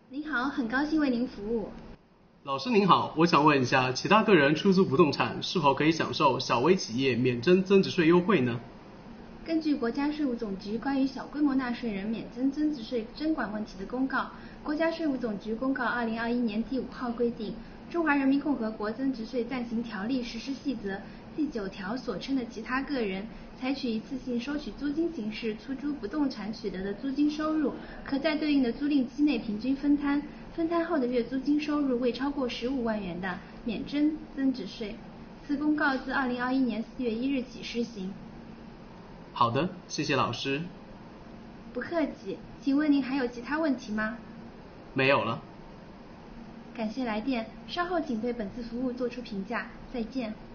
您好，很高兴为您服务。 老师您好，我想问一下，其他个人出租不动产是否可以享受小微企业免征增值税优惠呢？ 根据国家税务总局关于小规模纳税人免征增值税征管问题的公告，国家税务总局公告2021年第5号规定，《中华人民共和国增值税暂行条例实施细则》第9条所称的其他个人，采取一次性收取租金形式出租不动产取得的租金收入，可在对应的租赁期内平均分摊，分摊后的月租金收入未超过15万元的，免征增值税。此公告自2021年4月1日起施行。 好的，谢谢老师。 不客气，请问您还有其他问题吗？ 没有了。 感谢来电，稍后请对本次服务做出评价，再见。